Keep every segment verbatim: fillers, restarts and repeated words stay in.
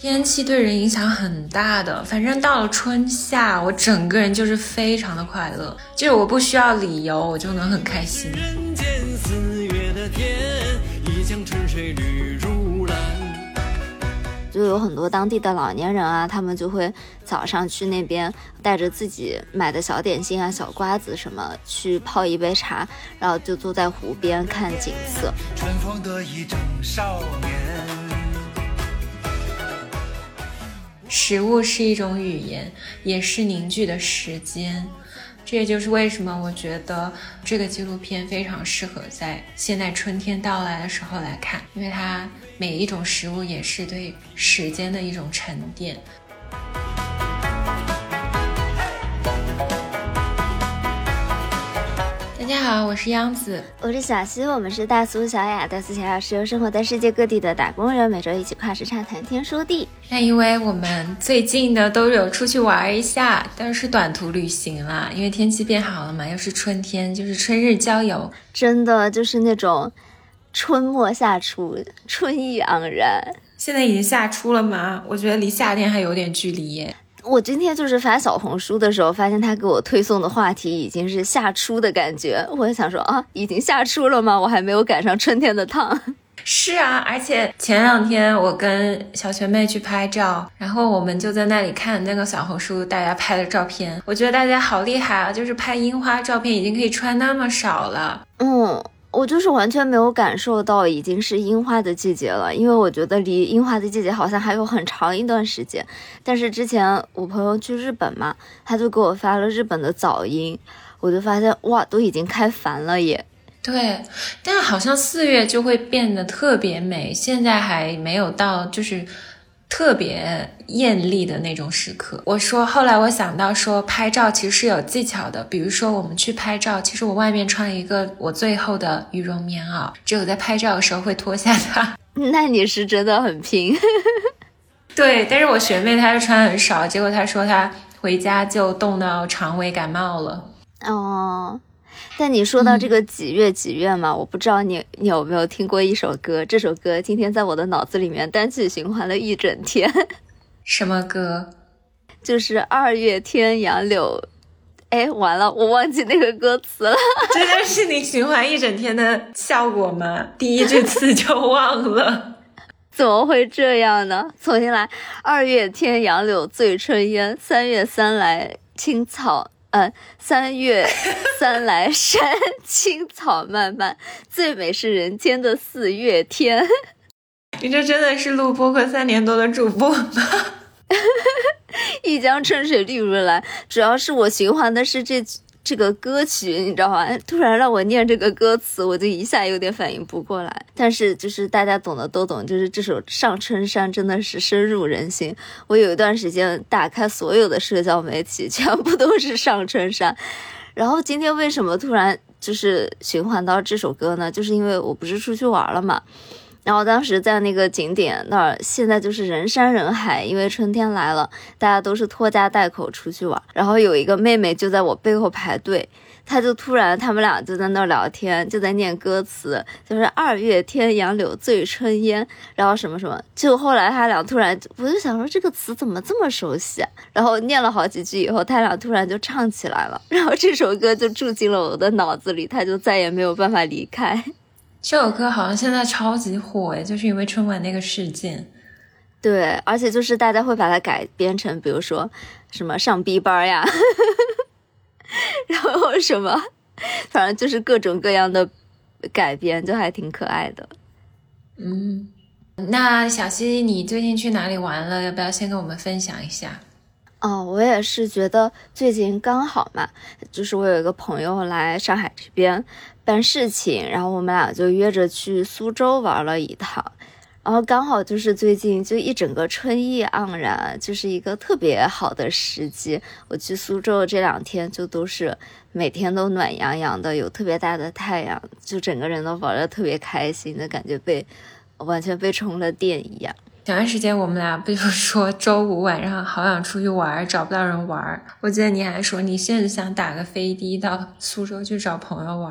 天气对人影响很大的，反正到了春夏，我整个人就是非常的快乐，就是我不需要理由，我就能很开心。 人间四月的天，一江春水绿如蓝。 就有很多当地的老年人啊，他们就会早上去那边带着自己买的小点心啊、小瓜子什么，去泡一杯茶，然后就坐在湖边看景色。 春风得意正少年。 食物是一种语言，也是凝聚的时间。这也就是为什么我觉得这个纪录片非常适合在现在春天到来的时候来看，因为它每一种食物也是对时间的一种沉淀。大家好，我是央子， 我是小溪，我们是大苏小雅。大苏小雅是由生活在世界各地的打工人每周一起跨时差谈天说地。 那因为我们最近呢都有出去玩一下，但是短途旅行啦，因为天气变好了嘛，又是春天，就是春日郊游， 真的就是那种春末夏初，春意盎然。 现在已经夏初了吗？我觉得离夏天还有点距离耶。 我今天就是发小红书的时候，发现他给我推送的话题已经是夏初的感觉，我想说啊，已经夏初了吗？我还没有赶上春天的趟。 是啊，而且前两天我跟小学妹去拍照，然后我们就在那里看那个小红书大家拍的照片，我觉得大家好厉害啊，就是拍樱花照片已经可以穿那么少了。 嗯，我就是完全没有感受到已经是樱花的季节了，因为我觉得离樱花的季节好像还有很长一段时间。但是之前我朋友去日本嘛，他就给我发了日本的早樱，我就发现哇，都已经开繁了耶。 对，但好像四月就会变得特别美，现在还没有到就是特别艳丽的那种时刻。我说后来我想到说拍照其实是有技巧的，比如说我们去拍照，其实我外面穿一个我最厚的羽绒棉袄，只有在拍照的时候会脱下它。 那你是真的很拼。 对，但是我学妹她就穿很少，结果她说她回家就冻到肠胃感冒了。 哦，但你说到这个几月几月嘛、嗯、我不知道你你有没有听过一首歌，这首歌今天在我的脑子里面单曲循环了一整天。 什么歌？ 就是二月天杨柳。哎，完了，我忘记那个歌词了。 这就是你循环一整天的效果吗？第一句词就忘了。 怎么会这样呢？重新来。二月天杨柳醉春烟，三月三来青草嗯，三月三来山青草漫漫，最美是人间的四月天。 你这真的是录播客三年多的主播吗？ 一江春水绿如蓝，主要是我循环的是这这个歌曲，你知道吗？突然让我念这个歌词，我就一下有点反应不过来。但是就是大家懂的都懂，就是这首《上春山》真的是深入人心。我有一段时间打开所有的社交媒体，全部都是上春山。然后今天为什么突然就是循环到这首歌呢？就是因为我不是出去玩了嘛。然后当时在那个景点那儿，现在就是人山人海，因为春天来了，大家都是拖家带口出去玩。然后有一个妹妹就在我背后排队，她就突然他们俩就在那儿聊天，就在念歌词，就是二月天杨柳醉春烟，然后什么什么。就后来他俩突然，我就想说这个词怎么这么熟悉啊？然后念了好几句以后，他俩突然就唱起来了，然后这首歌就住进了我的脑子里，他就再也没有办法离开。 这首歌好像现在超级火诶，就是因为春晚那个事件。 对，而且就是大家会把它改编成比如说什么上 B 班呀然后什么反正就是各种各样的改编，就还挺可爱的。 嗯，那小溪你最近去哪里玩了？要不要先跟我们分享一下？ 哦，我也是觉得最近刚好嘛，就是我有一个朋友来上海这边办事情，然后我们俩就约着去苏州玩了一趟，然后刚好就是最近就一整个春意盎然，就是一个特别好的时机。我去苏州这两天就都是每天都暖洋洋的，有特别大的太阳，就整个人都玩得特别开心的感觉，被完全被充了电一样。 前段时间我们俩不就说周五晚上好想出去玩，找不到人玩，我记得你还说你甚至想打个飞的到苏州去找朋友玩。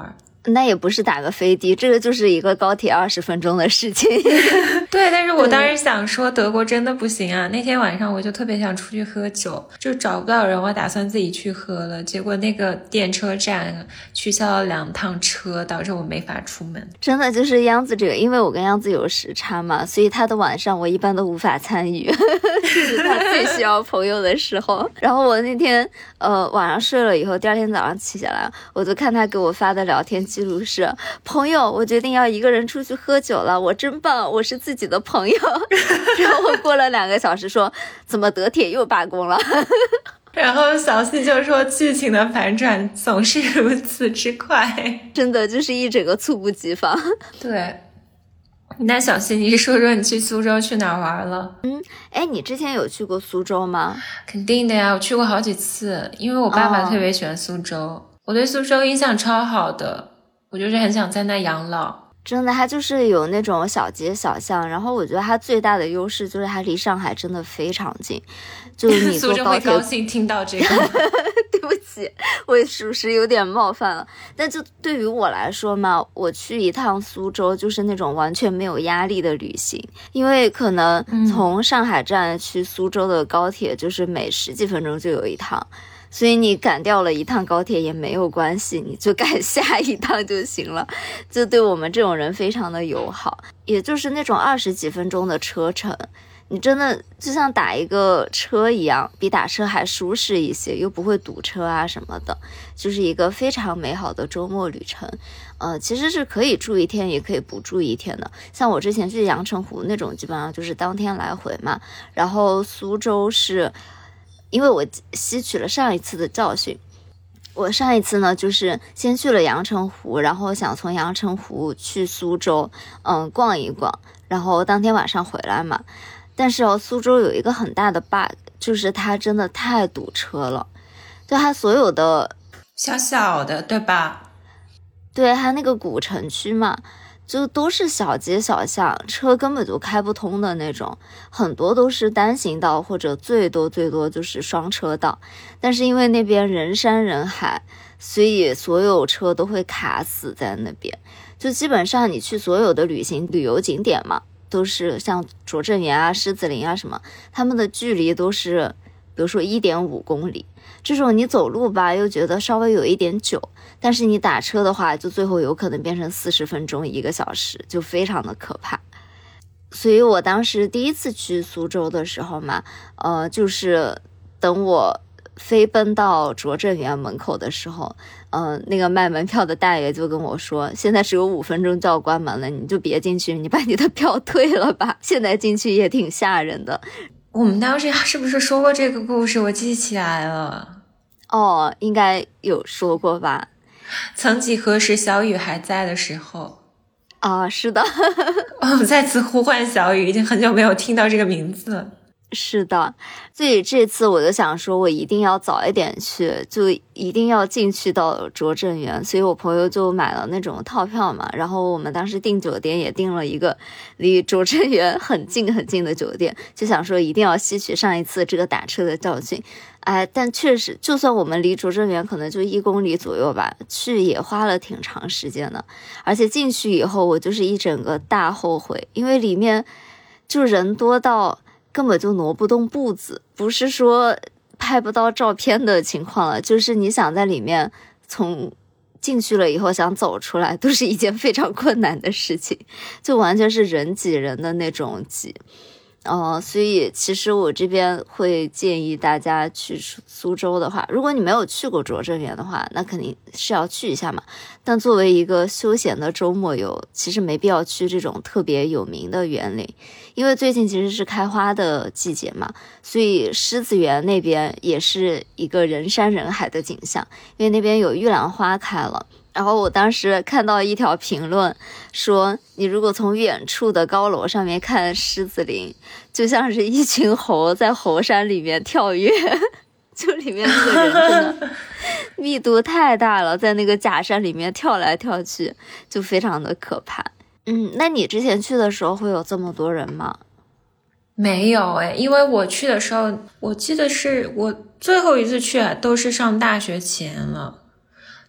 那也不是打个飞的，这个就是一个高铁二十分钟的事情。 对，但是我当时想说德国真的不行啊，那天晚上我就特别想出去喝酒，就找不到人，我打算自己去喝了，结果那个电车站取消了两趟车，导致我没法出门。 真的就是央子这个，因为我跟央子有时差嘛，所以他的晚上我一般都无法参与，就是他最需要朋友的时候。然后我那天呃晚上睡了以后，第二天早上起下来，我就看他给我发的聊天记录是：朋友，我决定要一个人出去喝酒了，我真棒，我是自己的朋友。然后我过了两个小时说，怎么德铁又罢工了？ 然后小西就说剧情的反转总是如此之快， 真的就是一整个猝不及防。 对，那小西你说说你去苏州去哪儿玩了？ 嗯，哎，你之前有去过苏州吗？ 肯定的呀，我去过好几次，因为我爸爸特别喜欢苏州、哦、我对苏州印象超好的，我就是很想在那养老。 真的，它就是有那种小街小巷，然后我觉得它最大的优势就是它离上海真的非常近，就是你坐高铁。苏州会高兴听到这个对不起，我属实有点冒犯了。但就对于我来说嘛，我去一趟苏州就是那种完全没有压力的旅行，因为可能从上海站去苏州的高铁就是每十几分钟就有一趟。所以你赶掉了一趟高铁也没有关系，你就赶下一趟就行了，就对我们这种人非常的友好。也就是那种二十几分钟的车程，你真的就像打一个车一样，比打车还舒适一些，又不会堵车啊什么的，就是一个非常美好的周末旅程。呃，其实是可以住一天也可以不住一天的，像我之前去阳澄湖那种基本上就是当天来回嘛，然后苏州是因为我吸取了上一次的教训，我上一次呢就是先去了阳澄湖，然后想从阳澄湖去苏州嗯逛一逛，然后当天晚上回来嘛。但是哦，苏州有一个很大的 bug， 就是它真的太堵车了，就它所有的小小的对吧， 对，它那个古城区嘛，就都是小街小巷，车根本就开不通的那种，很多都是单行道或者最多最多就是双车道，但是因为那边人山人海，所以所有车都会卡死在那边。就基本上你去所有的旅行旅游景点嘛，都是像拙政园啊、狮子林啊什么，他们的距离都是比如说 一点五公里，这种你走路吧又觉得稍微有一点久，但是你打车的话就最后有可能变成四十分钟一个小时，就非常的可怕。所以我当时第一次去苏州的时候嘛，呃，就是等我飞奔到拙政园门口的时候，呃，那个卖门票的大爷就跟我说，现在只有五分钟就要关门了，你就别进去，你把你的票退了吧，现在进去也挺吓人的。 我们当时是不是说过这个故事？我记起来了。 哦，应该有说过吧。 曾几何时小雨还在的时候。 啊，是的。 我们再次呼唤小雨，已经很久没有听到这个名字了。 是的，所以这次我就想说我一定要早一点去，就一定要进去到拙政园，所以我朋友就买了那种套票嘛，然后我们当时订酒店也订了一个离拙政园很近很近的酒店，就想说一定要吸取上一次这个打车的教训。哎，但确实就算我们离拙政园可能就一公里左右吧，去也花了挺长时间的，而且进去以后我就是一整个大后悔，因为里面就人多到根本就挪不动步子，不是说拍不到照片的情况了，就是你想在里面从进去了以后想走出来都是一件非常困难的事情，就完全是人挤人的那种挤。呃，所以其实我这边会建议大家去苏州的话，如果你没有去过拙政园的话，那肯定是要去一下嘛。但作为一个休闲的周末游，其实没必要去这种特别有名的园林，因为最近其实是开花的季节嘛，所以狮子园那边也是一个人山人海的景象，因为那边有玉兰花开了。然后我当时看到一条评论说，你如果从远处的高楼上面看狮子林，就像是一群猴在猴山里面跳跃，就里面那个人真的密度太大了，在那个假山里面跳来跳去，就非常的可怕。嗯，那你之前去的时候会有这么多人吗？ 没有诶，因为我去的时候，我记得是我最后一次去啊，都是上大学前了。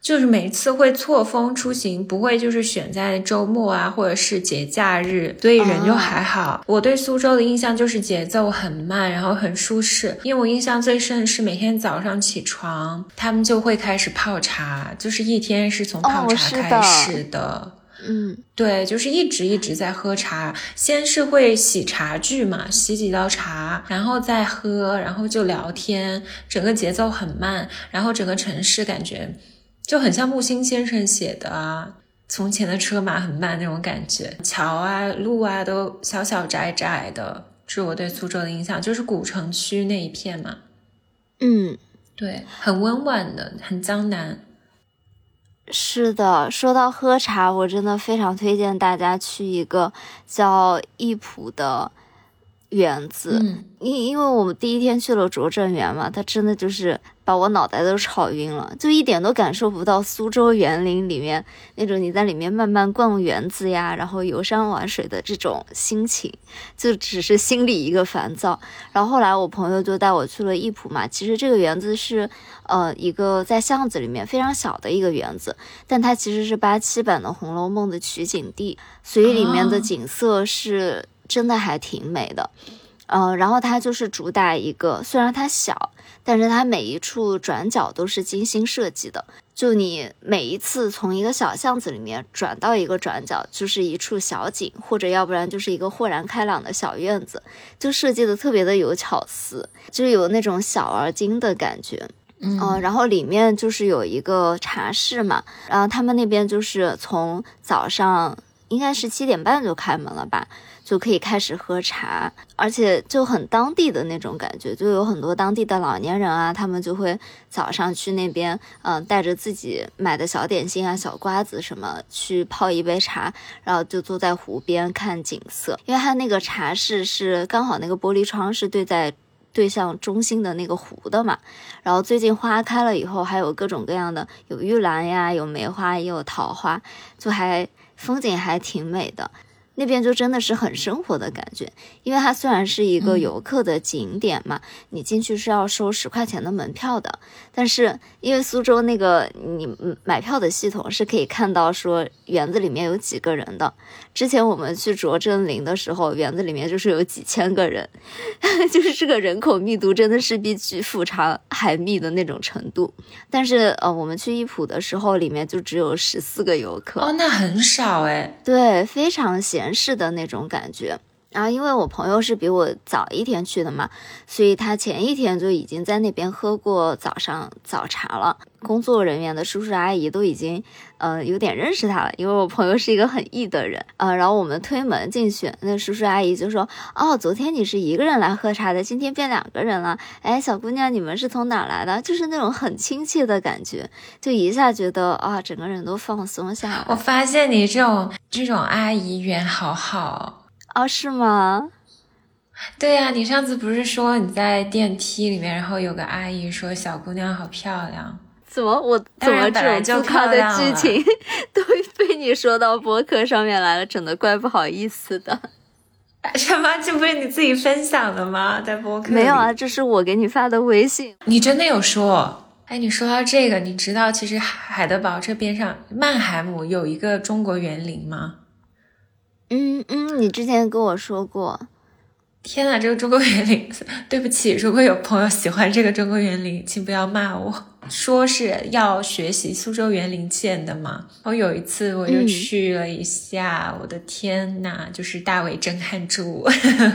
就是每次会错峰出行，不会就是选在周末啊，或者是节假日，所以人就还好。我对苏州的印象就是节奏很慢，然后很舒适。因为我印象最深的是每天早上起床，他们就会开始泡茶，就是一天是从泡茶开始的。 哦，嗯， 对，就是一直一直在喝茶，先是会洗茶具嘛，洗几道茶，然后再喝，然后就聊天，整个节奏很慢，然后整个城市感觉就很像木心先生写的啊，从前的车马很慢那种感觉，桥啊路啊都小小窄窄的，这是我对苏州的印象，就是古城区那一片嘛。 嗯， 对，很温婉的，很江南。 是的，说到喝茶，我真的非常推荐大家去一个叫益普的园子。 嗯， 因因为我们第一天去了拙政园嘛，它真的就是把我脑袋都吵晕了，就一点都感受不到苏州园林里面那种你在里面慢慢逛园子呀，然后游山玩水的这种心情，就只是心里一个烦躁。然后后来我朋友就带我去了益普嘛，其实这个园子是呃一个在巷子里面非常小的一个园子，但它其实是八七版的《红楼梦》的取景地，所以里面的景色是真的还挺美的。呃，然后它就是主打一个，虽然它小，但是它每一处转角都是精心设计的。就你每一次从一个小巷子里面转到一个转角，就是一处小景，或者要不然就是一个豁然开朗的小院子，就设计的特别的有巧思，就有那种小而精的感觉。 嗯、 呃，然后里面就是有一个茶室嘛，然后他们那边就是从早上应该是七点半就开门了吧，就可以开始喝茶，而且就很当地的那种感觉，就有很多当地的老年人啊，他们就会早上去那边，嗯、呃，带着自己买的小点心啊、小瓜子什么，去泡一杯茶，然后就坐在湖边看景色。因为它那个茶室是刚好那个玻璃窗是对在对向中心的那个湖的嘛，然后最近花开了以后，还有各种各样的，有玉兰呀，有梅花，也有桃花，就还风景还挺美的。那边就真的是很生活的感觉，因为它虽然是一个游客的景点嘛，嗯、你进去是要收十块钱的门票的，但是因为苏州那个你买票的系统是可以看到说园子里面有几个人的。之前我们去拙政林的时候，园子里面就是有几千个人，就是这个人口密度真的是比曲阜长还密的那种程度。但是呃，我们去益普的时候，里面就只有十四个游客。 哦，那很少哎。 对，非常闲适的那种感觉。然后因为我朋友是比我早一天去的嘛，所以他前一天就已经在那边喝过早上早茶了。工作人员的叔叔阿姨都已经呃有点认识他了，因为我朋友是一个很 E 的人。呃，然后我们推门进去，那叔叔阿姨就说，哦，昨天你是一个人来喝茶的，今天变两个人了。哎，小姑娘，你们是从哪儿来的？就是那种很亲切的感觉，就一下觉得啊，整个人都放松下来。 我发现你这种这种阿姨缘好好。 哦，是吗？ 对呀、啊，你上次不是说你在电梯里面，然后有个阿姨说小姑娘好漂亮。 怎么我怎么这种自夸的剧情都被你说到播客上面来了，整的怪不好意思的。 什么？这不是你自己分享的吗？在播客里？ 没有啊，这是我给你发的微信。 你真的有说？哎，你说到这个，你知道其实海德堡这边上曼海姆有一个中国园林吗？ 嗯嗯，你之前跟我说过。 天哪，这个中国园林，对不起，如果有朋友喜欢这个中国园林，请不要骂我。说是要学习苏州园林建的嘛，我有一次我就去了一下，嗯、我的天哪，就是大为震撼住。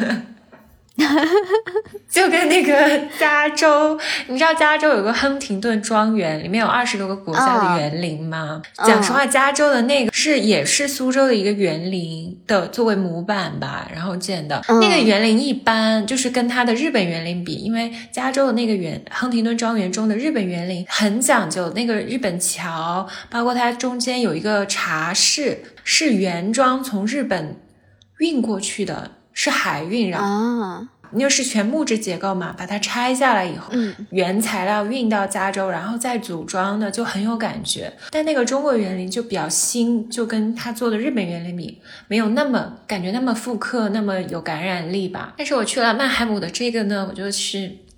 就跟那个加州，你知道加州有个亨廷顿庄园，里面有二十多个国家的园林吗？哦、讲实话，加州的那个是也是苏州的一个园林的作为模板吧，然后建的。嗯、那个园林一般，就是跟它的日本园林比，因为加州的那个园亨廷顿庄园中的日本园林很讲究，那个日本桥，包括它中间有一个茶室，是原装从日本运过去的。是海运，然后、啊、就是全木质结构嘛，把它拆下来以后、嗯、原材料运到加州，然后再组装的，就很有感觉。但那个中国园林就比较新，就跟他做的日本园林比，没有那么感觉那么复刻，那么有感染力吧。但是我去了曼海姆的这个呢，我就是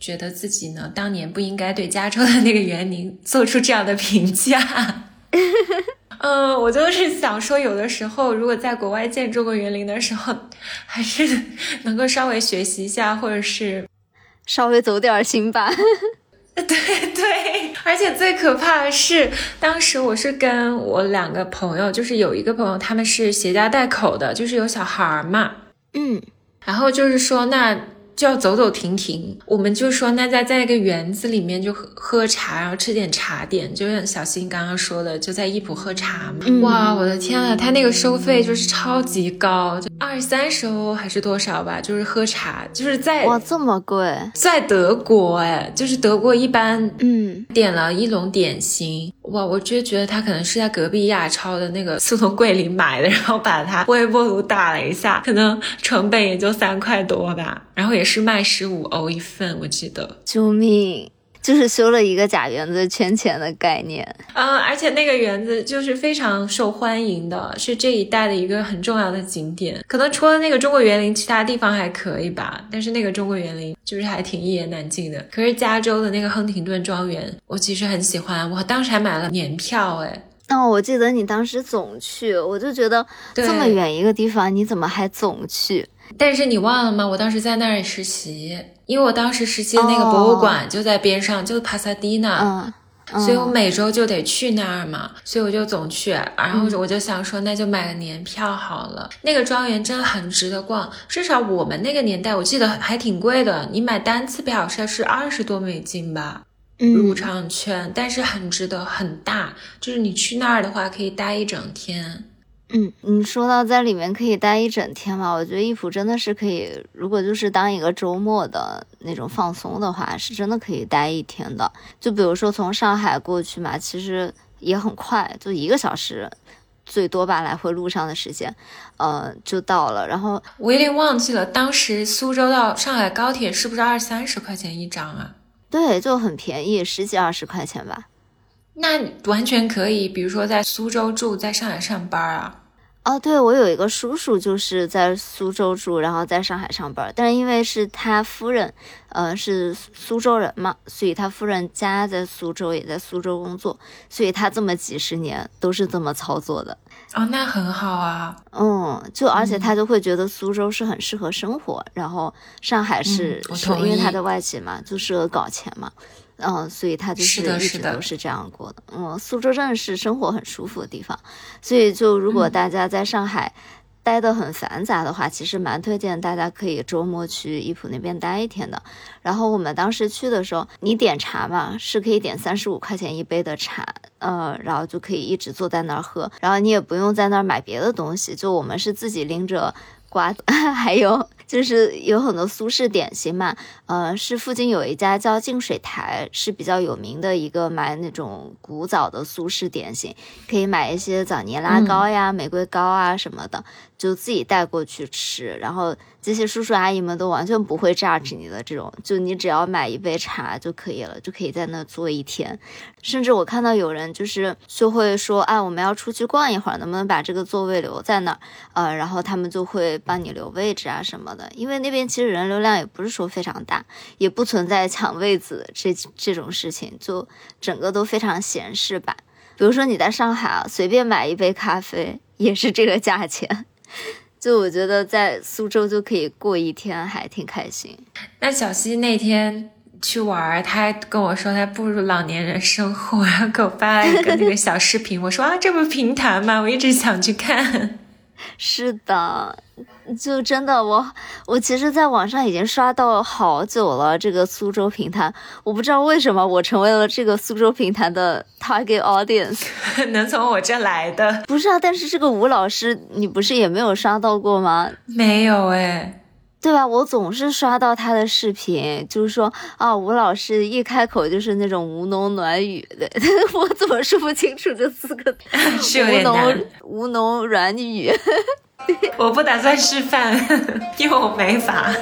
觉得自己呢当年不应该对加州的那个园林做出这样的评价。嗯，我就是想说，有的时候如果在国外见中国园林的时候，还是能够稍微学习一下，或者是稍微走点心吧。 对对，而且最可怕的是，当时我是跟我两个朋友，就是有一个朋友他们是携家带口的，就是有小孩嘛， 嗯， 然后就是说那就要走走停停，我们就说那在在一个园子里面就喝喝茶，然后吃点茶点，就像小新刚刚说的，就在易普喝茶嘛。嗯、哇，我的天啊，他那个收费就是超级高，就二三十欧还是多少吧，就是喝茶，就是在哇这么贵， 在德国哎，就是德国一般嗯点了一笼点心，哇，我就觉得他可能是在隔壁亚超的那个速冻柜里买的，然后把它微波炉打了一下，可能成本也就三块多吧，然后也是卖十五欧一份，我记得。 救命！就是修了一个假园子圈钱的概念。 嗯，而且那个园子就是非常受欢迎的，是这一带的一个很重要的景点。可能除了那个中国园林，其他地方还可以吧，但是那个中国园林就是还挺一言难尽的。可是加州的那个亨廷顿庄园，我其实很喜欢，我当时还买了年票诶。 哦，我记得你当时总去，我就觉得这么远一个地方你怎么还总去？ 但是你忘了吗？我当时在那里实习，因为我当时实习的那个博物馆就在边上，哦、就帕萨迪纳， 嗯，嗯所以我每周就得去那儿嘛，所以我就总去，然后我就想说那就买个年票好了。嗯、那个庄园真的很值得逛，至少我们那个年代我记得还挺贵的，你买单次票是是二十多美金吧。入场券，但是很值得，很大，就是你去那儿的话可以待一整天。 嗯，你说到在里面可以待一整天嘛，我觉得易普真的是可以，如果就是当一个周末的那种放松的话，是真的可以待一天的。就比如说从上海过去嘛，其实也很快，就一个小时最多吧，来回路上的时间呃就到了。然后我有点忘记了当时苏州到上海高铁是不是二三十块钱一张啊？ 对，就很便宜，十几二十块钱吧。 那完全可以，比如说在苏州住，在上海上班啊。 哦，对，我有一个叔叔就是在苏州住，然后在上海上班，但是因为是他夫人，呃，是苏州人嘛，所以他夫人家在苏州，也在苏州工作，所以他这么几十年都是这么操作的。 哦，那很好啊。 嗯，就而且他就会觉得苏州是很适合生活，嗯、然后上海是、 嗯、 是因为他的外企嘛，就适合搞钱嘛。嗯，所以他就是一直都是这样过的。的嗯，苏州真的是生活很舒服的地方，所以就如果大家在上海待得很繁杂的话，嗯、其实蛮推荐大家可以周末去易普那边待一天的。然后我们当时去的时候，你点茶嘛，是可以点三十五块钱一杯的茶，呃，然后就可以一直坐在那儿喝，然后你也不用在那儿买别的东西，就我们是自己拎着瓜子，还有就是有很多苏式点心嘛，呃，是附近有一家叫净水台，是比较有名的一个卖那种古早的苏式点心，可以买一些枣泥拉糕呀、嗯、玫瑰糕啊什么的，就自己带过去吃。然后这些叔叔阿姨们都完全不会榨汁你的这种，就你只要买一杯茶就可以了，就可以在那坐一天。甚至我看到有人就是就会说，啊，我们要出去逛一会儿，能不能把这个座位留在那儿？呃，然后他们就会帮你留位置啊什么的。因为那边其实人流量也不是说非常大，也不存在抢位子这这种事情，就整个都非常闲适吧。比如说你在上海啊，随便买一杯咖啡也是这个价钱。就我觉得在苏州就可以过一天，还挺开心。 那小西那天去玩，他还跟我说他步入老年人生活，然后给我发了一个那个小视频。我说啊，这不平潭吗？我一直想去看。 是的，就真的我我其实在网上已经刷到好久了，这个苏州评弹，我不知道为什么我成为了这个苏州评弹的 target audience。 能从我这来的不是啊，但是这个吴老师你不是也没有刷到过吗？ 没有诶。 对吧，我总是刷到他的视频，就是说啊，吴老师一开口就是那种吴侬软语的，我怎么说不清楚这四个字？ 是有点难。 吴侬软语。 我不打算示范，因为我没法。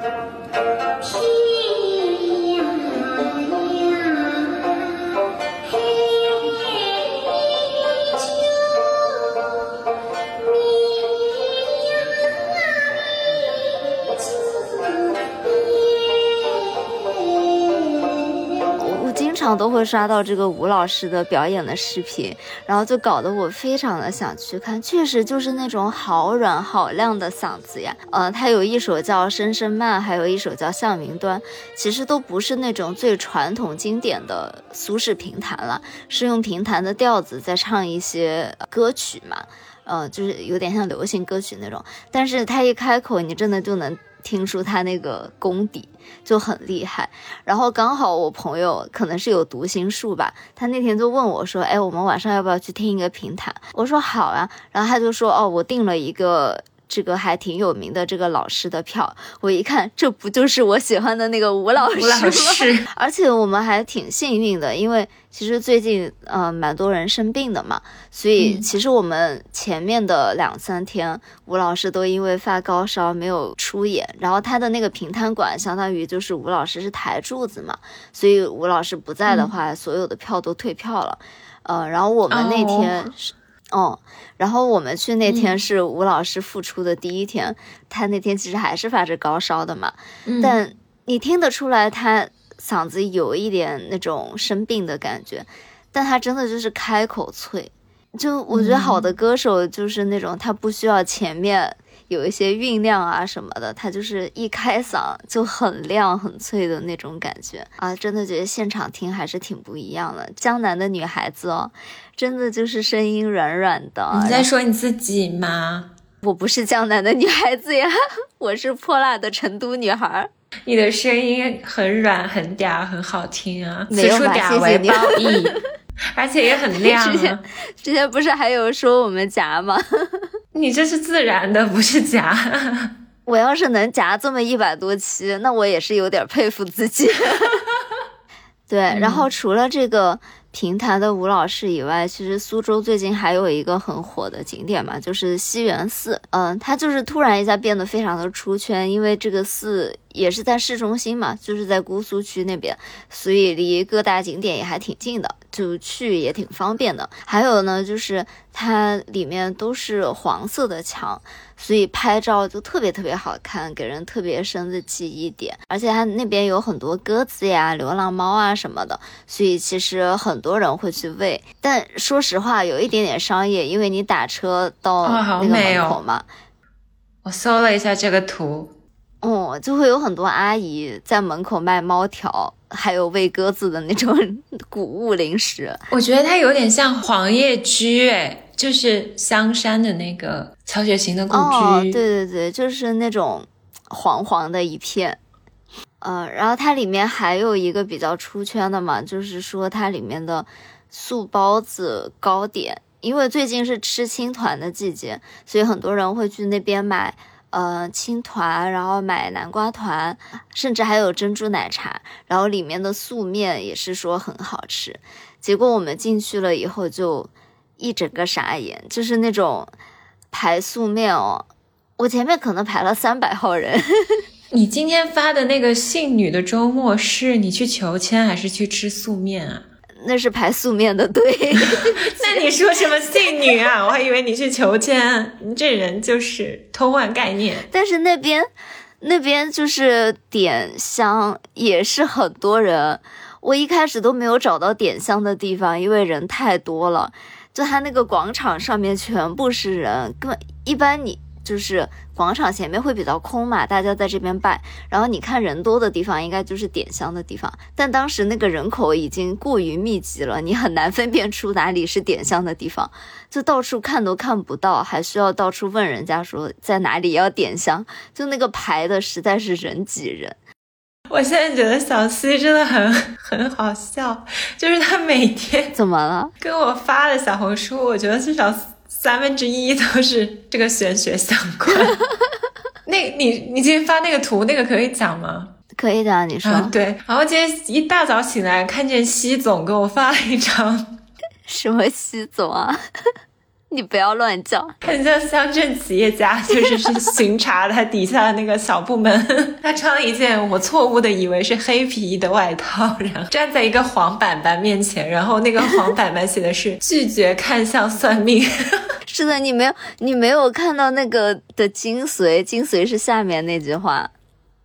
常都会刷到这个吴老师的表演的视频，然后就搞得我非常的想去看。确实就是那种好软好亮的嗓子呀。呃，他有一首叫《声声慢》，还有一首叫《向云端》，其实都不是那种最传统经典的苏式评弹了，是用评弹的调子在唱一些歌曲嘛。呃，就是有点像流行歌曲那种，但是他一开口，你真的就能听出他那个功底，就很厉害。然后刚好我朋友可能是有读心术吧，他那天就问我说，哎，我们晚上要不要去听一个评弹？我说好啊，然后他就说，哦，我订了一个这个还挺有名的这个老师的票。我一看，这不就是我喜欢的那个吴老师吗？ 吴老师而且我们还挺幸运的，因为其实最近呃蛮多人生病的嘛，所以其实我们前面的两三天、嗯、吴老师都因为发高烧没有出演，然后他的那个评弹馆相当于就是吴老师是台柱子嘛，所以吴老师不在的话、嗯、所有的票都退票了。呃，然后我们那天是、哦嗯，然后我们去那天是吴老师复出的第一天、嗯、他那天其实还是发着高烧的嘛、嗯、但你听得出来他嗓子有一点那种生病的感觉，但他真的就是开口脆。就我觉得好的歌手就是那种他不需要前面有一些酝酿啊什么的，他就是一开嗓就很亮很脆的那种感觉啊，真的觉得现场听还是挺不一样的。江南的女孩子哦，真的就是声音软软的。 你在说你自己吗？ 我不是江南的女孩子呀，我是泼辣的成都女孩。 你的声音很软很嗲很好听啊， 没有吧， 此处嗲为褒义，而且也很亮、啊、 之前之前不是还有说我们夹吗？ 你这是自然的不是夹。 我要是能夹这么一百多期，那我也是有点佩服自己。对、嗯、然后除了这个评弹的吴老师以外，其实苏州最近还有一个很火的景点嘛，就是西园寺。嗯，它就是突然一下变得非常的出圈，因为这个寺也是在市中心嘛，就是在姑苏区那边，所以离各大景点也还挺近的，就去也挺方便的。还有呢，就是它里面都是黄色的墙，所以拍照就特别特别好看，给人特别深的记忆点。而且它那边有很多鸽子呀、流浪猫啊什么的，所以其实很多人会去喂。但说实话有一点点商业，因为你打车到那个门口嘛、哦哦、 我搜了一下这个图， 哦，就会有很多阿姨在门口卖猫条，还有喂鸽子的那种谷物零食。 我觉得它有点像黄叶居，诶，就是香山的那个曹雪芹的故居。 哦，对对对，就是那种黄黄的一片。呃，然后它里面还有一个比较出圈的嘛，就是说它里面的素包子糕点，因为最近是吃青团的季节，所以很多人会去那边买呃青团，然后买南瓜团，甚至还有珍珠奶茶，然后里面的素面也是说很好吃。结果我们进去了以后就一整个傻眼，就是那种排素面哦，我前面可能排了三百号人。 你今天发的那个姓女的周末是你去求签还是去吃素面啊？ 那是排素面的队。 那你说什么姓女啊？我还以为你去求签，你这人就是偷换概念。 但是那边那边就是点香也是很多人，我一开始都没有找到点香的地方，因为人太多了，就他那个广场上面全部是人，根本一般你就是广场前面会比较空嘛，大家在这边拜，然后你看人多的地方应该就是点香的地方，但当时那个人口已经过于密集了，你很难分辨出哪里是点香的地方，就到处看都看不到，还需要到处问人家说在哪里要点香，就那个排的实在是人挤人。 我现在觉得小西真的很很好笑，就是他每天怎么了跟我发的小红书，我觉得至少三分之一都是这个玄学相关。那你你今天发那个图，那个可以讲吗？ 可以的，你说、 啊、对。然后今天一大早醒来，看见西总给我发了一张。 什么西总啊？你不要乱叫， 很像乡镇企业家，就是去巡查他底下的那个小部门。他穿了一件我错误的以为是黑皮衣的外套，然后站在一个黄板板面前，然后那个黄板板写的是拒绝看相算命。 是的，你没有你没有看到那个的精髓，精髓是下面那句话，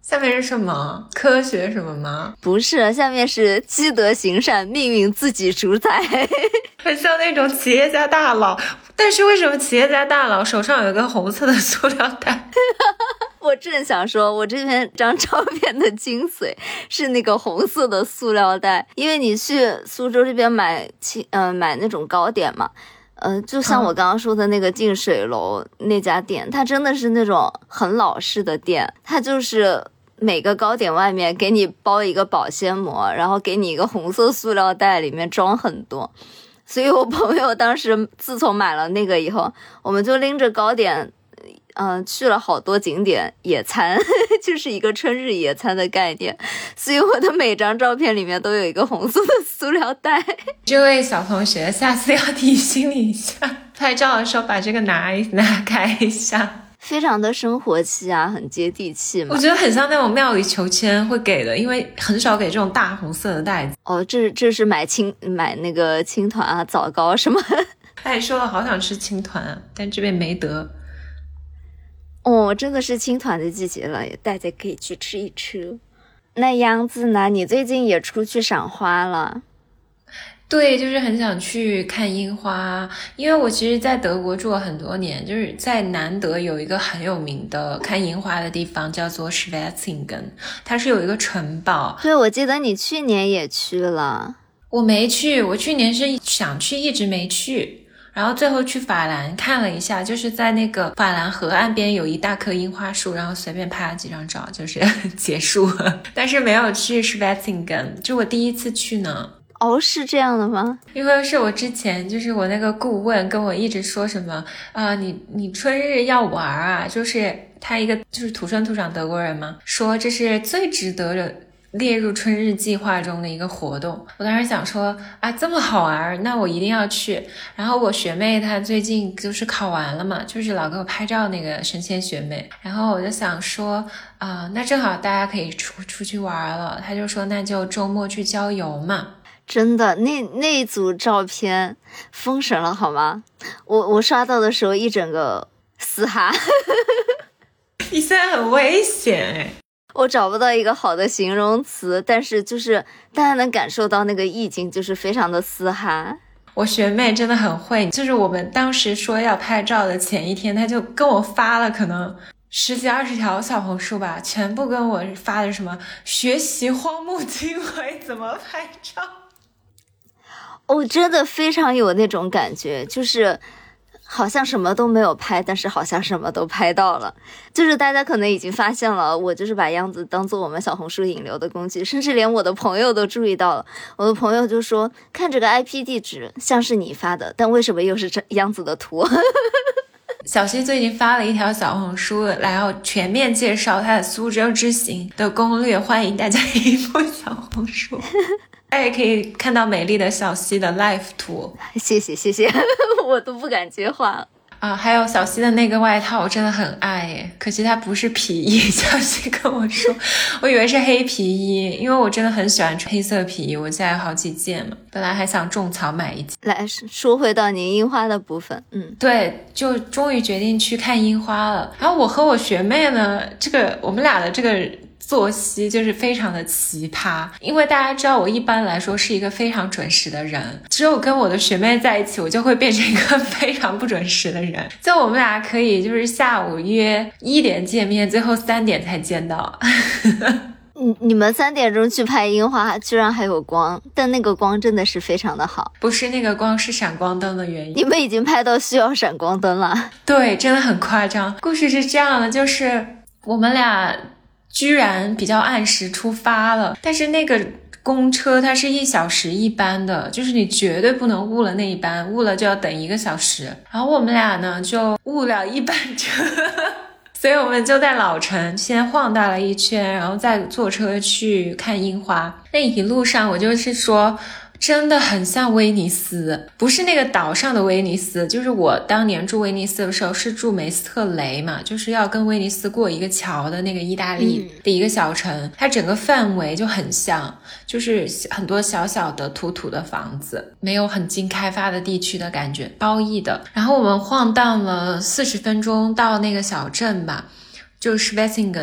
下面是什么？科学什么吗？ 不是，下面是积德行善，命运自己主宰。 很像那种企业家大佬，但是为什么企业家大佬手上有一个红色的塑料袋？ 我正想说，我这篇张照片的精髓是那个红色的塑料袋，因为你去苏州这边买清呃买那种糕点嘛，呃，就像我刚刚说的那个近水楼那家店，它真的是那种很老式的店，它就是每个糕点外面给你包一个保鲜膜，然后给你一个红色塑料袋，里面装很多。所以我朋友当时自从买了那个以后，我们就拎着糕点嗯、呃，去了好多景点野餐，就是一个春日野餐的概念。所以我的每张照片里面都有一个红色的塑料袋。 这位小同学，下次要提醒你一下，拍照的时候把这个拿一拿开一下。 非常的生活气啊，很接地气嘛。 我觉得很像那种庙里求签会给的，因为很少给这种大红色的袋子。 哦，这这是买青买那个青团啊、枣糕什么。 他也说了好想吃青团啊，但这边没得。 哦，真的是青团的季节了，大家可以去吃一吃。那杨子呢？你最近也出去赏花了？ 对，就是很想去看樱花，因为我其实在德国住了很多年，就是在南德有一个很有名的看樱花的地方叫做 Schwetzingen， 它是有一个城堡。 对，我记得你去年也去了。 我没去，我去年是想去一直没去，然后最后去法兰看了一下，就是在那个法兰河岸边有一大棵樱花树，然后随便拍了几张照就是结束了，但是没有去 Schwetzingen， 就我第一次去呢。 哦，是这样的吗？ 因为是我之前就是我那个顾问跟我一直说什么啊、呃，你你春日要玩啊，就是他一个就是土生土长德国人嘛，说这是最值得的列入春日计划中的一个活动。我当时想说啊，这么好玩，那我一定要去。然后我学妹她最近就是考完了嘛，就是老给我拍照那个神仙学妹，然后我就想说啊、呃，那正好大家可以出出去玩了。她就说那就周末去郊游嘛。 真的，那那一组照片封神了好吗？我我刷到的时候一整个嘶哈。 你现在很危险哎。 我找不到一个好的形容词，但是就是大家能感受到那个意境，就是非常的嘶哈。 我学妹真的很会，就是我们当时说要拍照的前一天，她就跟我发了可能十几二十条小红书吧，全部跟我发的什么学习荒木经惟怎么拍照。 哦，真的非常有那种感觉，就是好像什么都没有拍，但是好像什么都拍到了。就是大家可能已经发现了，我就是把样子当做我们小红书引流的工具，甚至连我的朋友都注意到了。我的朋友就说，看这个 I P 地址像是你发的，但为什么又是这样子的图？ 小西最近发了一条小红书，然后全面介绍他的苏州之行的攻略，欢迎大家一步小红书。大家也可以看到美丽的小西的 live 图。 谢谢谢谢，我都不敢接话啊，还有小西的那个外套我真的很爱耶，可惜它不是皮衣。小西跟我说我以为是黑皮衣，因为我真的很喜欢穿黑色皮衣，我家有好几件嘛，本来还想种草买一件。 来说回到您樱花的部分。嗯， 对，就终于决定去看樱花了。然后我和我学妹呢，这个我们俩的这个作息就是非常的奇葩，因为大家知道我一般来说是一个非常准时的人，只有跟我的学妹在一起，我就会变成一个非常不准时的人。就我们俩可以就是下午约一点见面，最后三点才见到。 你你们三点钟去拍樱花，居然还有光，但那个光真的是非常的好。 不是那个光，是闪光灯的原因。 你们已经拍到需要闪光灯了。 对，真的很夸张。故事是这样的，就是我们俩居然比较按时出发了，但是那个公车它是一小时一班的，就是你绝对不能误了那一班，误了就要等一个小时。然后我们俩呢就误了一班车，所以我们就在老城先晃荡了一圈，然后再坐车去看樱花。那一路上我就是说真的很像威尼斯，不是那个岛上的威尼斯，就是我当年住威尼斯的时候是住梅斯特雷嘛，就是要跟威尼斯过一个桥的那个意大利的一个小城、嗯、它整个氛围就很像，就是很多小小的土土的房子，没有很经开发的地区的感觉，包意的。然后我们晃荡了四十分钟到那个小镇吧，就是 Schwetzingen。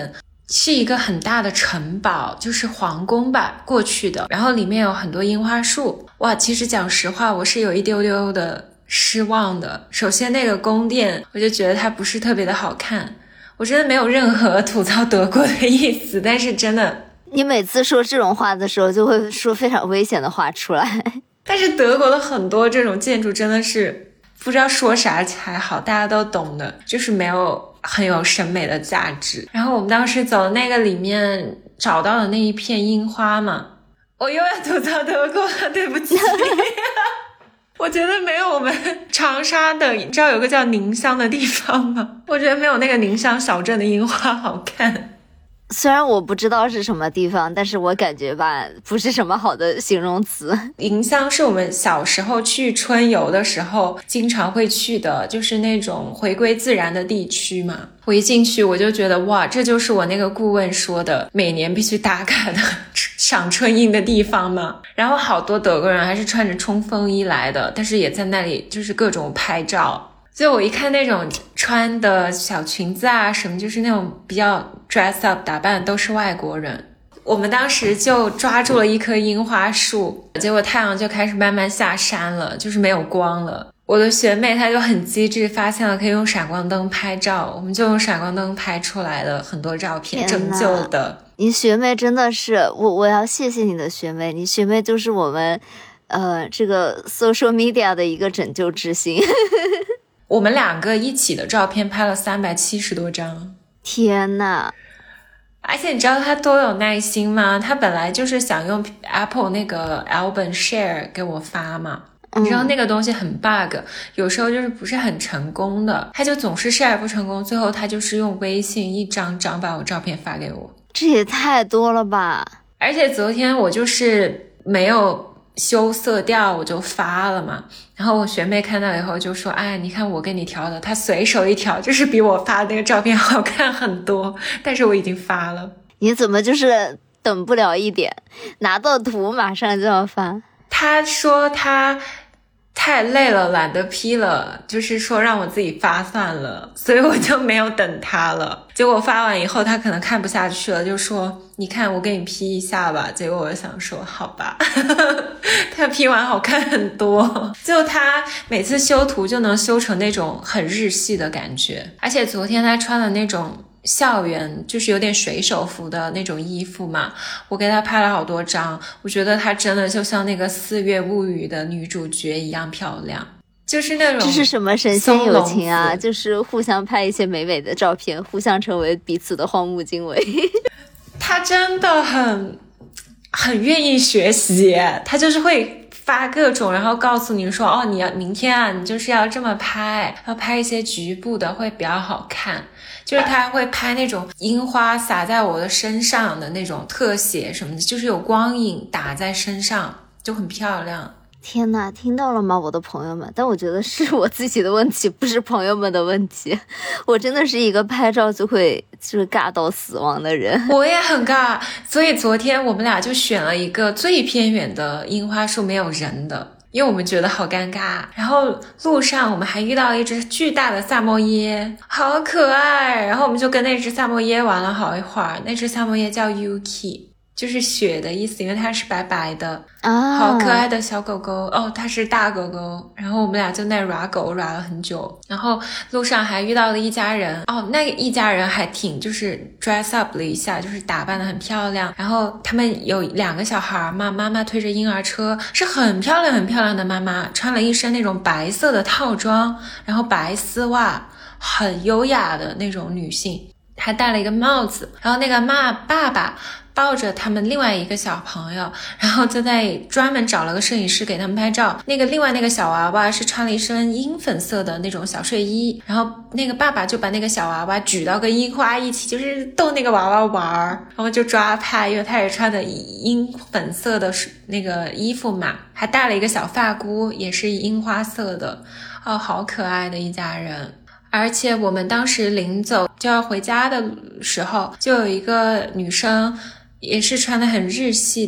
是一个很大的城堡，就是皇宫吧，过去的，然后里面有很多樱花树。哇，其实讲实话，我是有一丢丢的失望的。首先那个宫殿，我就觉得它不是特别的好看。我真的没有任何吐槽德国的意思，但是真的， 你每次说这种话的时候，就会说非常危险的话出来。 但是德国的很多这种建筑真的是不知道说啥才好，大家都懂的，就是没有很有审美的价值。然后我们当时走那个里面找到了那一片樱花嘛，我又要吐槽德国了，对不起。我觉得没有我们长沙的，你知道有个叫宁乡的地方吗？我觉得没有那个宁乡小镇的樱花好看。 虽然我不知道是什么地方，但是我感觉吧，不是什么好的形容词。 宁乡是我们小时候去春游的时候经常会去的，就是那种回归自然的地区嘛。我一进去我就觉得哇，这就是我那个顾问说的每年必须打卡的赏春樱的地方嘛。然后好多德国人还是穿着冲锋衣来的，但是也在那里就是各种拍照。所以我一看那种穿的小裙子啊什么，就是那种比较 dress up 打扮都是外国人。我们当时就抓住了一棵樱花树，结果太阳就开始慢慢下山了，就是没有光了。我的学妹她就很机智，发现了可以用闪光灯拍照，我们就用闪光灯拍出来了很多照片，拯救的。 你学妹真的是，我我要谢谢你的学妹，你学妹就是我们呃这个 social media 的一个拯救之星。 我们两个一起的照片拍了三百七十多张， 天哪！ 而且你知道他多有耐心吗？他本来就是想用 Apple 那个 album share 给我发嘛，你知道那个东西很 bug， 有时候就是不是很成功的，他就总是 share 不成功，最后他就是用微信一张张把我照片发给我。 这也太多了吧！ 而且昨天我就是没有修色调我就发了嘛，然后我学妹看到以后就说，哎，你看我给你调的，她随手一调就是比我发的那个照片好看很多，但是我已经发了。 你怎么就是等不了一点，拿到图马上就要发？ 她说她太累了懒得 P 了，就是说让我自己发算了，所以我就没有等她了。结果发完以后她可能看不下去了，就说你看我给你 P 一下吧。结果我想说好吧。她 P 完好看很多，就她每次修图就能修成那种很日系的感觉。而且昨天她穿了那种校园就是有点水手服的那种衣服嘛，我给她拍了好多张，我觉得她真的就像那个四月物语的女主角一样漂亮，就是那种这是什么神仙友情啊，就是互相拍一些美美的照片，互相成为彼此的荒木经惟。 她真的很很愿意学习，她就是会发各种，然后告诉你说，哦，你要明天啊你就是要这么拍，要拍一些局部的会比较好看，就是他会拍那种樱花洒在我的身上的那种特写什么的，就是有光影打在身上就很漂亮。 天哪，听到了吗我的朋友们？但我觉得是我自己的问题，不是朋友们的问题。我真的是一个拍照就会就是尬到死亡的人。 我也很尬，所以昨天我们俩就选了一个最偏远的樱花树没有人的，因为我们觉得好尴尬。然后路上我们还遇到了一只巨大的萨摩耶，好可爱，然后我们就跟那只萨摩耶玩了好一会儿。那只萨摩耶叫 Yuki， 就是雪的意思，因为它是白白的啊， 好可爱的小狗狗哦，它是大狗狗。然后我们俩就那耍狗耍了很久，然后路上还遇到了一家人哦，那一家人还挺就是 dress up 了一下，就是打扮得很漂亮。然后他们有两个小孩嘛，妈妈推着婴儿车，是很漂亮很漂亮的妈妈，穿了一身那种白色的套装，然后白丝袜，很优雅的那种女性，还戴了一个帽子。然后那个妈爸爸抱着他们另外一个小朋友，然后就在专门找了个摄影师给他们拍照。那个另外那个小娃娃是穿了一身樱粉色的那种小睡衣，然后那个爸爸就把那个小娃娃举到跟樱花一起，就是逗那个娃娃玩，然后就抓拍，因为他也穿的樱粉色的那个衣服嘛，还戴了一个小发箍，也是樱花色的哦，好可爱的一家人。而且我们当时临走就要回家的时候，就有一个女生也是穿得很日系的，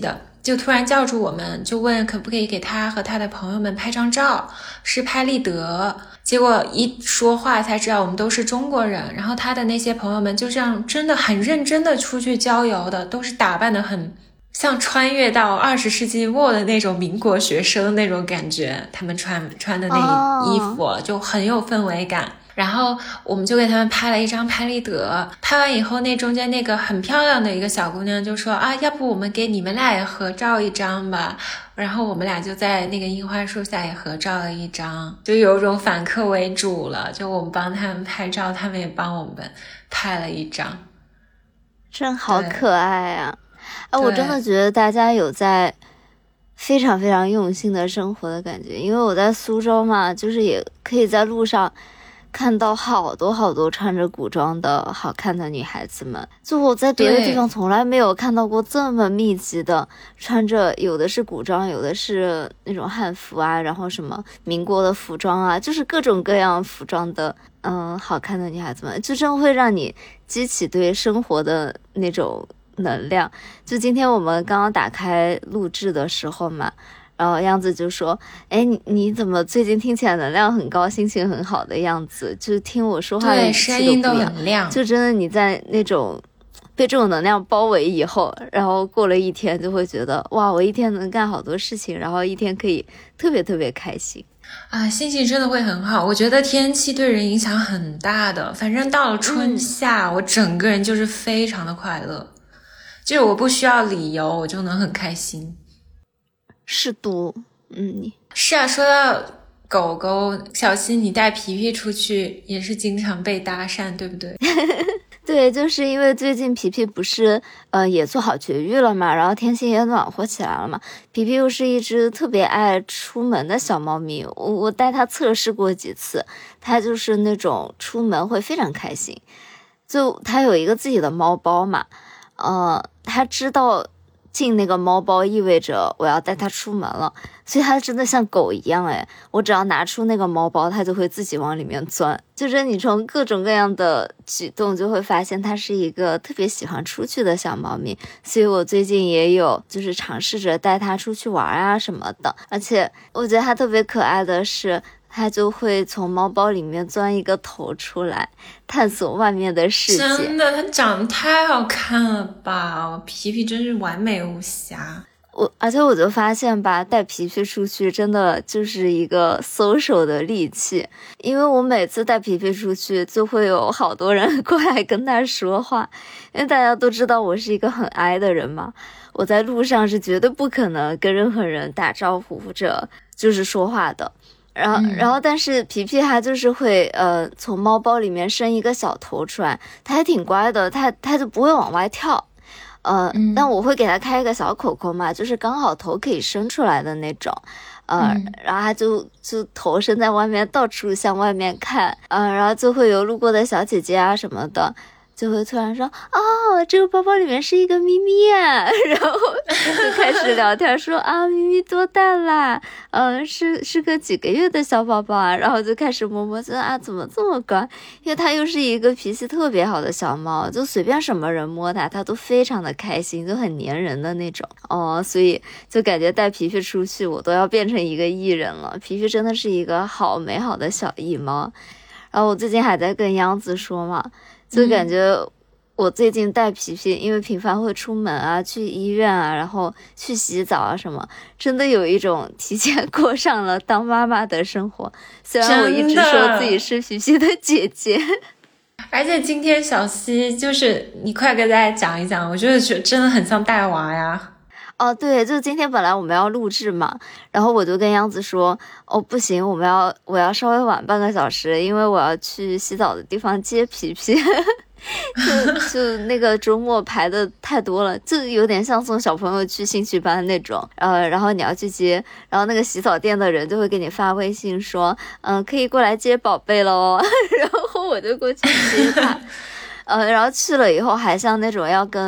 就突然叫住我们，就问可不可以给他和他的朋友们拍张照，是拍立得。结果一说话才知道我们都是中国人，然后他的那些朋友们就这样真的很认真的出去郊游的，都是打扮的很像穿越到二十世纪末的那种民国学生那种感觉，他们穿穿的那衣服、oh. 就很有氛围感。然后我们就给他们拍了一张拍立得，拍完以后那中间那个很漂亮的一个小姑娘就说啊，要不我们给你们俩也合照一张吧。然后我们俩就在那个樱花树下也合照了一张，就有种反客为主了，就我们帮他们拍照，他们也帮我们拍了一张， 真好可爱啊！哎，我真的觉得大家有在非常非常用心的生活的感觉，因为我在苏州嘛，就是也可以在路上看到好多好多穿着古装的好看的女孩子们，就我在别的地方从来没有看到过这么密集的穿着，有的是古装，有的是那种汉服啊，然后什么民国的服装啊，就是各种各样服装的嗯，好看的女孩子们，就真会让你激起对生活的那种能量。就今天我们刚刚打开录制的时候嘛，然后样子就说，哎，你你怎么最近听起来能量很高，心情很好的样子，就听我说话的对声音都很亮， 就真的你在那种被这种能量包围以后，然后过了一天就会觉得哇，我一天能干好多事情，然后一天可以特别特别开心啊，心情真的会很好。我觉得天气对人影响很大的，反正到了春夏、嗯、我整个人就是非常的快乐，就是我不需要理由我就能很开心。 是都嗯， 是啊，说到狗狗，小溪你带皮皮出去也是经常被搭讪对不对？ 对，就是因为最近皮皮不是呃也做好绝育了嘛，然后天气也暖和起来了嘛，皮皮又是一只特别爱出门的小猫咪，我我带它测试过几次，它就是那种出门会非常开心，就它有一个自己的猫包嘛，呃，它知道进那个猫包意味着我要带它出门了，所以它真的像狗一样诶，我只要拿出那个猫包，它就会自己往里面钻。就是你从各种各样的举动就会发现它是一个特别喜欢出去的小猫咪，所以我最近也有就是尝试着带它出去玩啊什么的，而且我觉得它特别可爱的是，它就会从猫包里面钻一个头出来，探索外面的世界。 真的，它长得太好看了吧！皮皮真是完美无瑕。 我而且我就发现吧，带皮皮出去真的就是一个 social 的利器，因为我每次带皮皮出去，就会有好多人过来跟他说话，因为大家都知道我是一个很 I 的人嘛，我在路上是绝对不可能跟任何人打招呼或者就是说话的。然后，然后，但是皮皮它就是会，呃，从猫包里面伸一个小头出来，它还挺乖的，它它就不会往外跳，呃，嗯、但我会给它开一个小口口嘛，就是刚好头可以伸出来的那种，呃，嗯、然后它就就头伸在外面，到处向外面看，呃，然后就会有路过的小姐姐啊什么的。就会突然说哦，这个包包里面是一个咪咪啊，然后就开始聊天说啊，咪咪多大啦？嗯、呃，是是个几个月的小宝宝啊，然后就开始摸摸，说啊怎么这么乖？因为它又是一个脾气特别好的小猫，就随便什么人摸它，它都非常的开心，就很粘人的那种哦，所以就感觉带皮皮出去，我都要变成一个艺人了。皮皮真的是一个好美好的小艺猫，然后我最近还在跟央子说嘛。就感觉我最近带皮皮，因为频繁会出门啊，去医院啊，然后去洗澡啊什么，真的有一种提前过上了当妈妈的生活。虽然我一直说自己是皮皮的姐姐， 而且今天小溪就是你快给大家讲一讲，我觉得真的很像带娃呀。 哦，对，就今天本来我们要录制嘛，然后我就跟央子说，哦，不行，我们要我要稍微晚半个小时，因为我要去洗澡的地方接皮皮，就就那个周末排的太多了，就有点像送小朋友去兴趣班那种，呃，然后你要去接，然后那个洗澡店的人就会给你发微信说，嗯、呃，可以过来接宝贝咯，然后我就过去接他。呃，然后去了以后还像那种要跟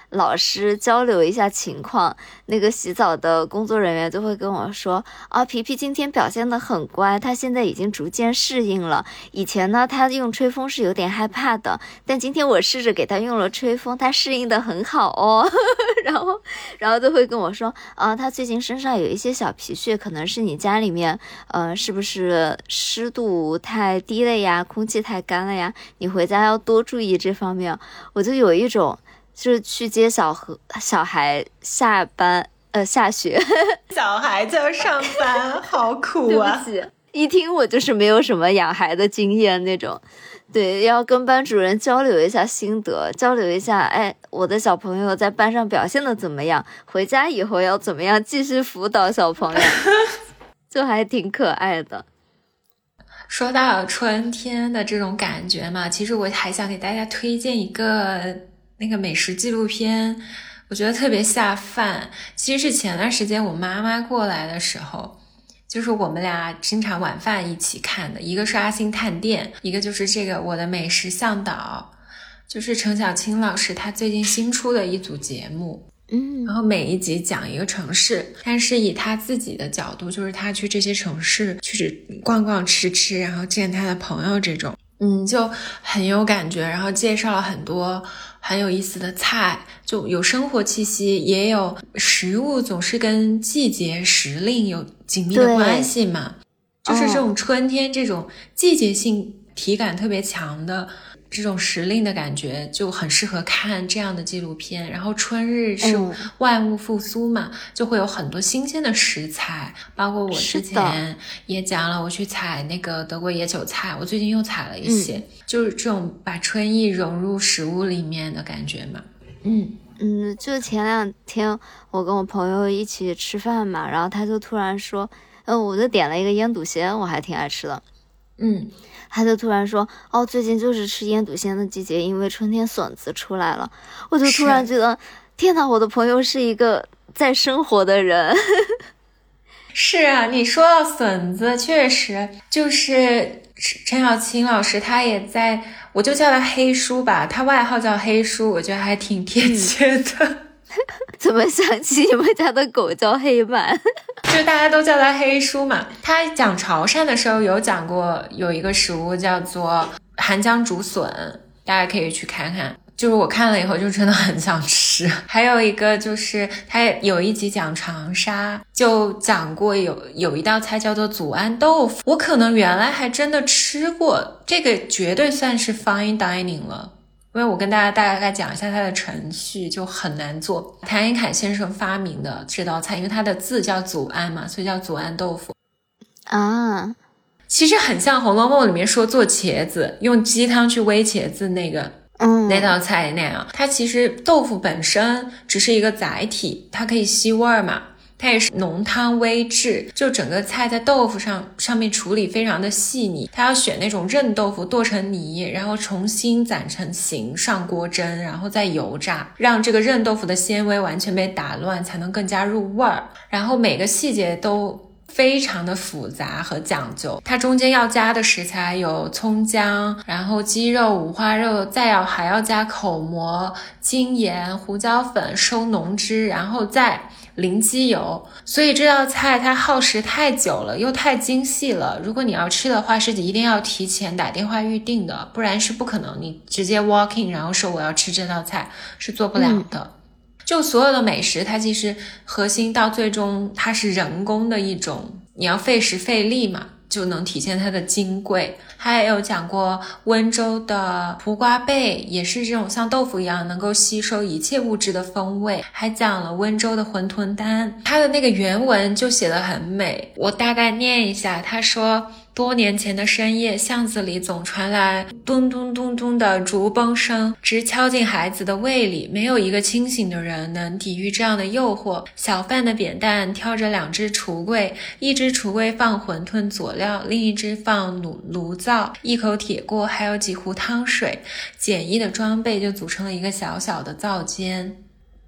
老师交流一下情况，那个洗澡的工作人员就会跟我说啊，皮皮今天表现得很乖，他现在已经逐渐适应了。以前呢，他用吹风是有点害怕的，但今天我试着给他用了吹风，他适应得很好哦。然后，然后就会跟我说啊，他最近身上有一些小皮屑，可能是你家里面呃是不是湿度太低了呀，空气太干了呀，你回家要多注意这方面。我就有一种就是去接小和小孩下班呃下学小孩就要上班好苦啊。 对不起，一听我就是没有什么养孩的经验那种。对，要跟班主任交流一下心得，交流一下，哎，我的小朋友在班上表现的怎么样，回家以后要怎么样继续辅导小朋友。就还挺可爱的。 说到春天的这种感觉嘛，其实我还想给大家推荐一个那个美食纪录片，我觉得特别下饭。其实是前段时间我妈妈过来的时候，就是我们俩经常晚饭一起看的，一个是阿星探店，一个就是这个我的美食向导，就是陈小青老师他最近新出的一组节目。 嗯， 然后每一集讲一个城市，但是以他自己的角度，就是他去这些城市去逛逛吃吃，然后见他的朋友这种，嗯，就很有感觉。然后介绍了很多很有意思的菜，就有生活气息，也有食物总是跟季节时令有紧密的关系嘛，就是这种春天这种季节性体感特别强的这种时令的感觉，就很适合看这样的纪录片。然后春日是万物复苏嘛、嗯、就会有很多新鲜的食材，包括我之前也讲了我去采那个德国野韭菜，我最近又采了一些、嗯、就是这种把春意融入食物里面的感觉嘛。嗯嗯，就前两天我跟我朋友一起吃饭嘛，然后他就突然说嗯，我就点了一个腌笃鲜，我还挺爱吃的。 嗯， 他就突然说哦，最近就是吃腌笃鲜的季节，因为春天笋子出来了。我就突然觉得天哪，我的朋友是一个在生活的人。 是啊，你说到笋子，确实就是陈小青老师他也在，我就叫他黑叔吧，他外号叫黑叔，我觉得还挺贴切的、嗯、 怎么想起你们家的狗叫黑曼？ 就大家都叫他黑叔嘛。他讲潮汕的时候有讲过有一个食物叫做韩江竹笋，大家可以去看看，就是我看了以后就真的很想吃。还有一个就是他有一集讲长沙，就讲过有有一道菜叫做祖安豆腐，我可能原来还真的吃过，这个绝对算是 fine dining 了。因为我跟大家大概讲一下它的程序，就很难做。谭一凯先生发明的这道菜，因为它的字叫祖安嘛，所以叫祖安豆腐啊。 其实很像《红楼梦》里面说做茄子，用鸡汤去煨茄子那个嗯， 那道菜那样。它其实豆腐本身只是一个载体，它可以吸味儿嘛，它也是浓汤微制，就整个菜在豆腐上上面处理非常的细腻。它要选那种韧豆腐剁成泥，然后重新攒成形，上锅蒸，然后再油炸，让这个韧豆腐的纤维完全被打乱，才能更加入味儿。然后每个细节都非常的复杂和讲究，它中间要加的食材有葱姜，然后鸡肉、五花肉，再要还要加口蘑、精盐、胡椒粉、收浓汁，然后再淋鸡油。所以这道菜它耗时太久了，又太精细了，如果你要吃的话是一定要提前打电话预定的，不然是不可能你直接 walk in 然后说我要吃这道菜是做不了的、嗯就所有的美食它其实核心到最终它是人工的一种，你要费时费力嘛，就能体现它的金贵。还有讲过温州的胡瓜贝，也是这种像豆腐一样能够吸收一切物质的风味。还讲了温州的馄饨丹，它的那个原文就写得很美，我大概念一下。他说多年前的深夜，巷子里总传来咚咚咚咚的竹崩声，直敲进孩子的胃里，没有一个清醒的人能抵御这样的诱惑。小贩的扁担挑着两只橱柜，一只橱柜放馄饨佐料，另一只放炉炉灶，一口铁锅，还有几壶汤水，简易的装备就组成了一个小小的灶间。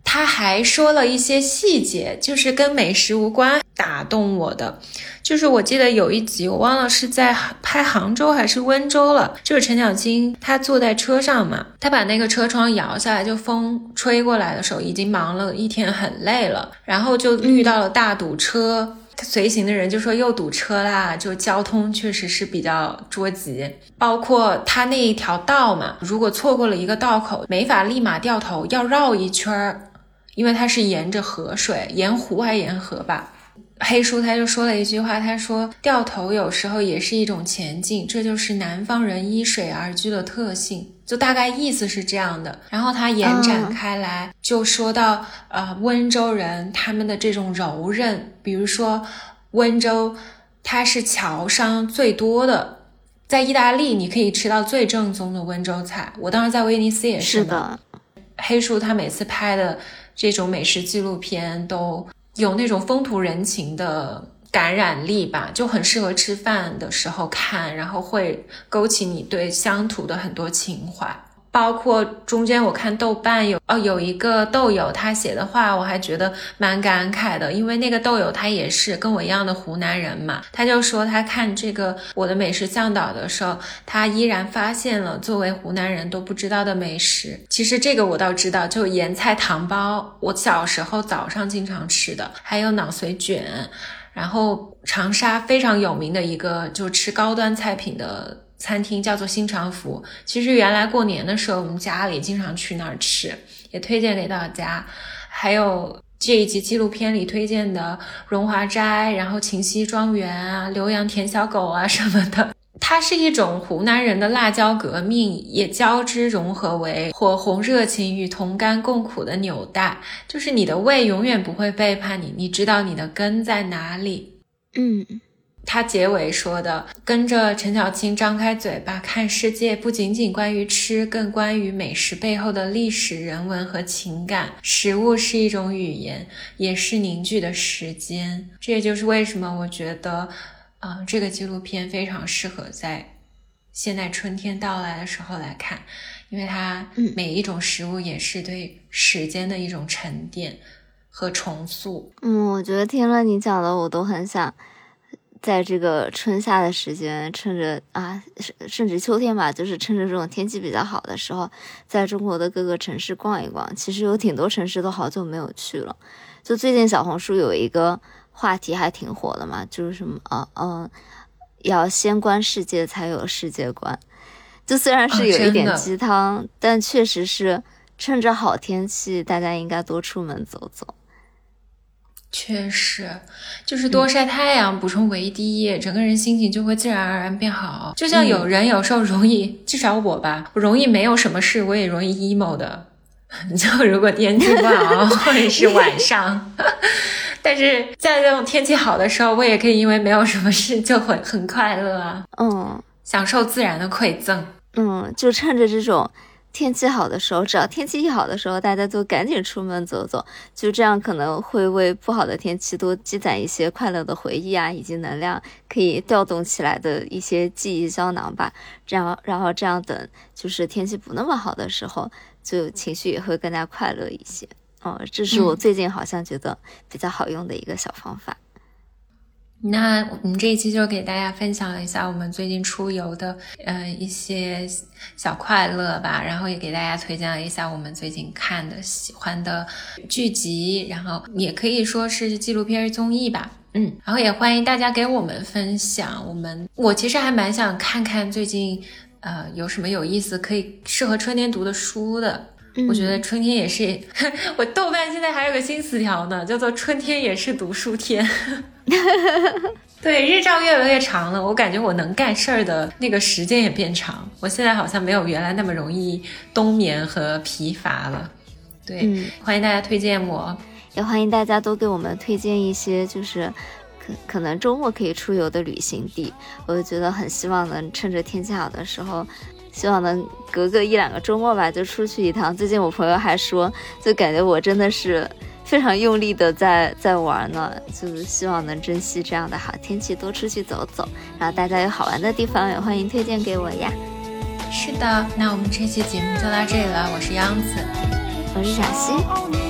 他还说了一些细节，就是跟美食无关，打动我的。就是我记得有一集，我忘了是在拍杭州还是温州了，就是陈小青他坐在车上嘛，他把那个车窗摇下来，就风吹过来的时候，已经忙了一天很累了，然后就遇到了大堵车，随行的人就说又堵车啦，就交通确实是比较捉急。包括他那一条道嘛，如果错过了一个道口，没法立马掉头，要绕一圈，因为它是沿着河水，沿湖还沿河吧。黑叔他就说了一句话，他说掉头有时候也是一种前进，这就是南方人依水而居的特性，就大概意思是这样的。然后他延展开来、嗯、就说到呃温州人他们的这种柔韧，比如说温州它是侨商最多的，在意大利你可以吃到最正宗的温州菜，我当时在威尼斯也是是的。 黑叔他每次拍的这种美食纪录片都有那种风土人情的感染力吧，就很适合吃饭的时候看，然后会勾起你对乡土的很多情怀。包括中间我看豆瓣有哦有一个豆友他写的话，我还觉得蛮感慨的，因为那个豆友他也是跟我一样的湖南人嘛，他就说他看这个我的美食向导的时候，他依然发现了作为湖南人都不知道的美食。其实这个我倒知道，就盐菜糖包，我小时候早上经常吃的，还有脑髓卷，然后长沙非常有名的一个就吃高端菜品的餐厅叫做新常福，其实原来过年的时候我们家里经常去那儿吃，也推荐给大家。还有这一集纪录片里推荐的荣华斋，然后秦溪庄园啊，浏阳甜小狗啊什么的，它是一种湖南人的辣椒革命，也交织融合为火红热情与同甘共苦的纽带，就是你的胃永远不会背叛你，你知道你的根在哪里。 嗯， 他结尾说的，跟着陈小青张开嘴巴看世界，不仅仅关于吃，更关于美食背后的历史人文和情感。食物是一种语言，也是凝聚的时间。这也就是为什么我觉得呃，这个纪录片非常适合在现在春天到来的时候来看，因为它每一种食物也是对时间的一种沉淀和重塑。 嗯，我觉得听了你讲的，我都很想在这个春夏的时间，趁着啊，甚至秋天吧，就是趁着这种天气比较好的时候，在中国的各个城市逛一逛。其实有挺多城市都好久没有去了。就最近小红书有一个话题还挺火的嘛，就是什么啊嗯、呃，要先观世界才有世界观。就虽然是有一点鸡汤、哦、但确实是趁着好天气，大家应该多出门走走。 确实，就是多晒太阳、嗯、补充维 D 液，整个人心情就会自然而然变好。就像有人有时候容易、嗯、至少我吧，我容易没有什么事我也容易 emo 的，就如果天气不好或者是晚上但是在这种天气好的时候，我也可以因为没有什么事就很很快乐啊。 嗯， 享受自然的馈赠。 嗯，就趁着这种天气好的时候，只要天气一好的时候，大家就赶紧出门走走，就这样可能会为不好的天气多积攒一些快乐的回忆啊，以及能量可以调动起来的一些记忆胶囊吧。这样，然后这样等就是天气不那么好的时候，就情绪也会更加快乐一些。哦，这是我最近好像觉得比较好用的一个小方法。 那我们这一期就给大家分享了一下我们最近出游的呃一些小快乐吧，然后也给大家推荐了一下我们最近看的喜欢的剧集，然后也可以说是纪录片综艺吧。嗯，然后也欢迎大家给我们分享，我们我其实还蛮想看看最近呃有什么有意思可以适合春天读的书的。 嗯、 我觉得春天也是我豆瓣现在还有个新词条呢，叫做春天也是读书天对，日照越来越长了，我感觉我能干事儿的那个时间也变长，我现在好像没有原来那么容易冬眠和疲乏了。对、嗯、欢迎大家推荐我， 也欢迎大家都给我们推荐一些就是可可能周末可以出游的旅行地，我就觉得很希望能趁着天气好的时候，希望能隔个一两个周末吧就出去一趟。最近我朋友还说，就感觉我真的是非常用力的在在玩呢，就是希望能珍惜这样的好天气，多出去走走，然后大家有好玩的地方也欢迎推荐给我呀。 是的，那我们这期节目就到这里了，我是央子， 我是小溪， 我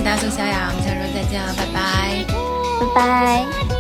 大苏小雅，我们下周再见了，拜拜， 拜拜。